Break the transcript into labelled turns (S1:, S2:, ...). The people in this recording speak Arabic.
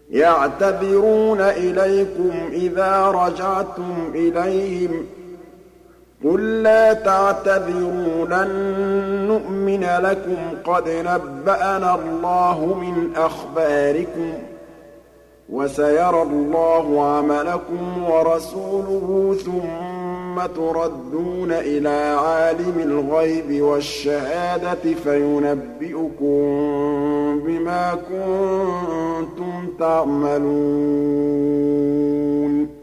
S1: يَعْتَذِرُونَ إِلَيْكُمْ إِذَا رَجَعْتُمْ إِلَيْهِمْ ۚ قُل لَّا تَعْتَذِرُوا لَن نُّؤْمِنَ لَكُمْ قَدْ نَبَّأَنَا اللَّهُ مِنْ أَخْبَارِكُمْ ۚ وَسَيَرَى اللَّهُ عَمَلَكُمْ وَرَسُولُهُ ثُمَّ تُرَدُّونَ إِلَىٰ عَالِمِ الْغَيْبِ وَالشَّهَادَةِ فَيُنَبِّئُكُم بِمَا كُنتُمْ تَعْمَلُونَ